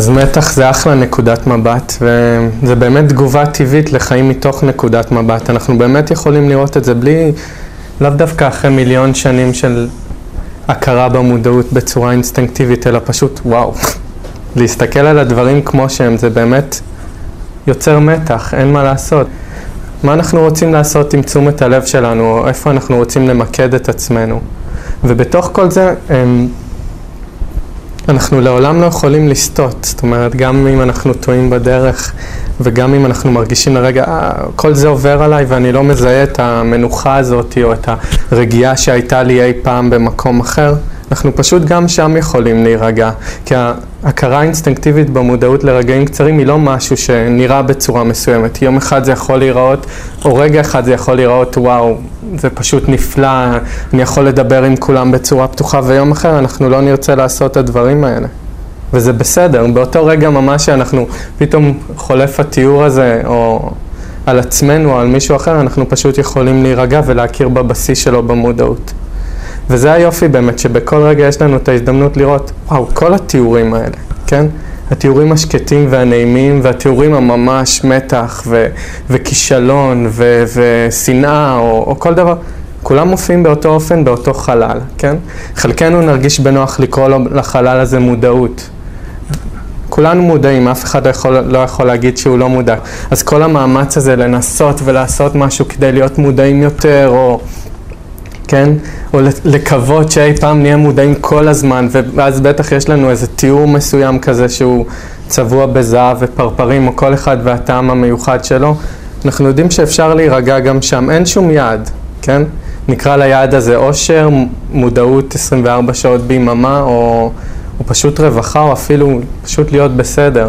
אז מתח זה אחלה נקודת מבט, וזה באמת תגובה טבעית לחיים מתוך נקודת מבט. אנחנו באמת יכולים לראות את זה בלי, לאו דווקא אחרי מיליון שנים של הכרה במודעות בצורה אינסטינקטיבית, אלא פשוט וואו. להסתכל על הדברים כמו שהם, זה באמת יוצר מתח, אין מה לעשות. מה אנחנו רוצים לעשות עם תשומת הלב שלנו, או איפה אנחנו רוצים למקד את עצמנו. ובתוך כל זה, אנחנו לעולם לא יכולים לסטות. זאת אומרת, גם אם אנחנו טועים בדרך, וגם אם אנחנו מרגישים לרגע, כל זה עובר עליי ואני לא מזהה את המנוחה הזאת, או את הרגיעה שהייתה לי אי פעם במקום אחר, אנחנו פשוט גם שם יכולים להירגע. כי ההכרה האינסטינקטיבית במודעות לרגעים קצרים היא לא משהו שנראה בצורה מסוימת. יום אחד זה יכול להיראות, או רגע אחד זה יכול להיראות, וואו, זה פשוט נפלא, אני יכול לדבר עם כולם בצורה פתוחה, ויום אחר אנחנו לא נרצה לעשות את הדברים האלה. וזה בסדר, באותו רגע ממש שאנחנו פתאום חולף התיאור הזה, או על עצמנו או על מישהו אחר, אנחנו פשוט יכולים להירגע ולהכיר בבסיס שלו במודעות. וזה היופי באמת, שבכל רגע יש לנו את ההזדמנות לראות, וואו, כל התיאורים האלה, כן? התיאורים השקטים והנעימים, והתיאורים הממש מתח וכישלון ושנאה, או כל דבר, כולם מופיעים באותו אופן, באותו חלל, כן? חלקנו נרגיש בנוח לקרוא לחלל הזה מודעות. כולנו מודעים, אף אחד לא יכול להגיד שהוא לא מודע. אז כל המאמץ הזה לנסות ולעשות משהו כדי להיות מודעים יותר, או כן? או לקוות שאי פעם נהיה מודעים כל הזמן, ואז בטח יש לנו איזה תיאור מסוים כזה שהוא צבוע בזהב ופרפרים, או כל אחד והטעם המיוחד שלו. אנחנו יודעים שאפשר להירגע גם שם, אין שום יעד, כן? נקרא ליעד הזה אושר, מודעות 24 שעות ביממה, או פשוט רווחה, או אפילו פשוט להיות בסדר.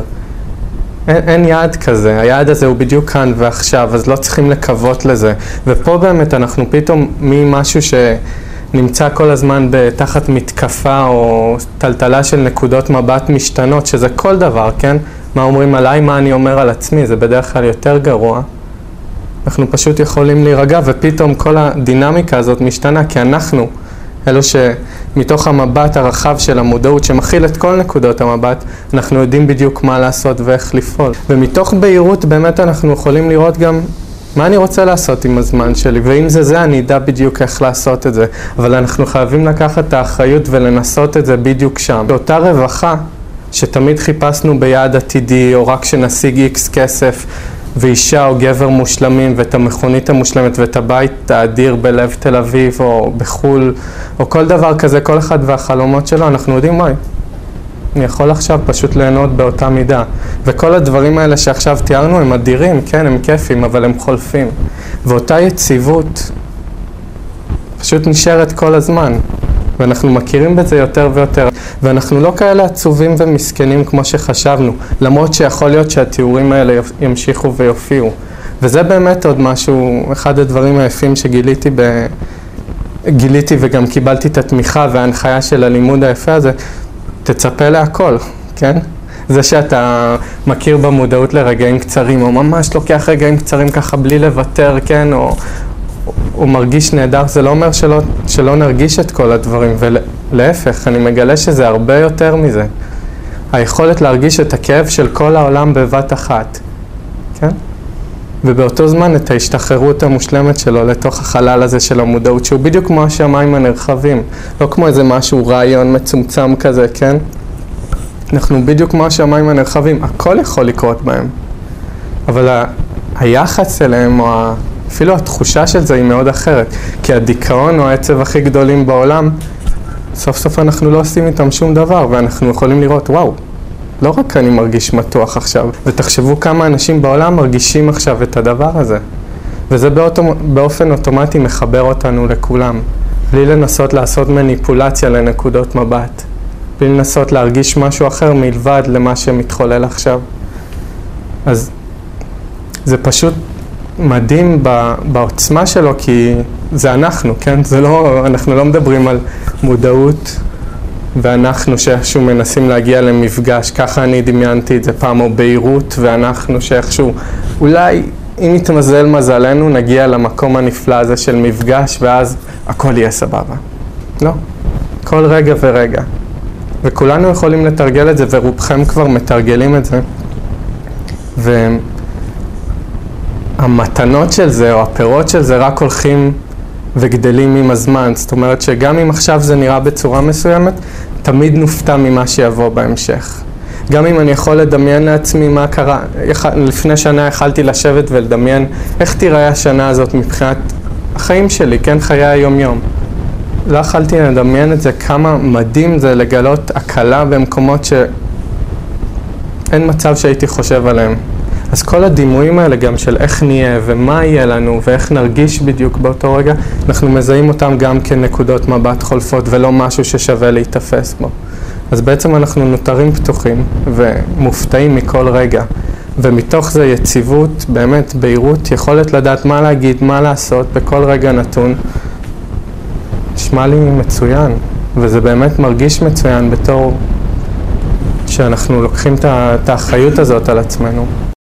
אין יעד כזה, היעד הזה הוא בדיוק כאן ועכשיו, אז לא צריכים לקוות לזה. ופה באמת אנחנו פתאום ממשהו שנמצא כל הזמן תחת מתקפה או טלטלה של נקודות מבט משתנות, שזה כל דבר, כן? מה אומרים עליי, מה אני אומר על עצמי, זה בדרך כלל יותר גרוע. אנחנו פשוט יכולים להירגע, ופתאום כל הדינמיקה הזאת משתנה, כי אנחנו, אלו שמתוך המבט הרחב של המודעות שמכיל את כל נקודות המבט, אנחנו יודעים בדיוק מה לעשות ואיך לפעול. ומתוך בהירות באמת אנחנו יכולים לראות גם מה אני רוצה לעשות עם הזמן שלי, ואם זה אני אדע בדיוק איך לעשות את זה. אבל אנחנו חייבים לקחת את האחריות ולנסות את זה בדיוק שם. באותה רווחה שתמיד חיפשנו ביעד עתידי, או רק שנשיג X כסף, ואישה או גבר מושלמים, ואת המכונית המושלמת, ואת הבית האדיר בלב תל אביב, או בחול, או כל דבר כזה, כל אחד והחלומות שלו, אנחנו יודעים מה, אני יכול עכשיו פשוט ליהנות באותה מידה. וכל הדברים האלה שעכשיו תיארנו הם אדירים, כן, הם כיפים, אבל הם חולפים. ואותה יציבות פשוט נשארת כל הזמן. ואנחנו מכירים בזה יותר ויותר. ואנחנו לא כאלה עצובים ומסכנים כמו שחשבנו, למרות שיכול להיות שהתיאורים האלה ימשיכו ויופיעו. וזה באמת עוד משהו, אחד הדברים היפים גיליתי וגם קיבלתי את התמיכה וההנחיה של הלימוד היפה הזה, תצפה להכל, כן? זה שאתה מכיר במודעות לרגעים קצרים, או ממש לוקח רגעים קצרים ככה בלי לוותר, כן? או מרגיש נהדר, זה לא אומר שלא נרגיש את כל הדברים, ולהפך, אני מגלה שזה הרבה יותר מזה. היכולת להרגיש את הכאב של כל העולם בבת אחת, כן? ובאותו זמן את ההשתחררות המושלמת שלו לתוך החלל הזה של המודעות, שהוא בדיוק כמו השמיים הנרחבים, לא כמו איזה משהו רעיון מצומצם כזה, כן? אנחנו בדיוק כמו השמיים הנרחבים, הכל יכול לקרות בהם. אבל היחס אליהם, או אפילו התחושה של זה היא מאוד אחרת, כי הדיכאון או העצב הכי גדולים בעולם, סוף סוף אנחנו לא עושים איתם שום דבר, ואנחנו יכולים לראות, וואו, לא רק אני מרגיש מתוח עכשיו, ותחשבו כמה אנשים בעולם מרגישים עכשיו את הדבר הזה. וזה באופן אוטומטי מחבר אותנו לכולם, בלי לנסות לעשות מניפולציה לנקודות מבט, בלי לנסות להרגיש משהו אחר מלבד למה שמתחולל עכשיו. אז זה פשוט מדהים בעוצמה שלו, כי זה אנחנו, כן? זה לא, אנחנו לא מדברים על מודעות, ואנחנו שאיכשהו מנסים להגיע למפגש, ככה אני דמיינתי את זה פעם, או בהירות, ואנחנו שאיכשהו, אולי אם יתמזל מזלנו, נגיע למקום הנפלא הזה של מפגש, ואז הכל יהיה סבבה. לא. כל רגע ורגע. וכולנו יכולים לתרגל את זה, ורובכם כבר מתרגלים את זה. והמתנות של זה, או הפירות של זה, רק הולכים וגדלים עם הזמן. זאת אומרת שגם אם עכשיו זה נראה בצורה מסוימת, תמיד נופתע ממה שיבוא בהמשך. גם אם אני יכול לדמיין לעצמי מה קרה, לפני שנה יכלתי לשבת ולדמיין איך תיראה השנה הזאת מבחינת החיים שלי, כן, חיי היום-יום. לא יכלתי לדמיין את זה, כמה מדהים זה לגלות הקלה במקומות שאין מצב שהייתי חושב עליהם. אז כל הדימויים האלה גם של איך נהיה ומה יהיה לנו ואיך נרגיש בדיוק באותו רגע, אנחנו מזהים אותם גם כנקודות מבט חולפות ולא משהו ששווה להתאפס בו. אז בעצם אנחנו נותרים פתוחים ומופתעים מכל רגע. ומתוך זה יציבות, באמת בהירות, יכולת לדעת מה להגיד, מה לעשות בכל רגע נתון. נשמע לי מצוין, וזה באמת מרגיש מצוין בתור שאנחנו לוקחים את האחריות הזאת על עצמנו.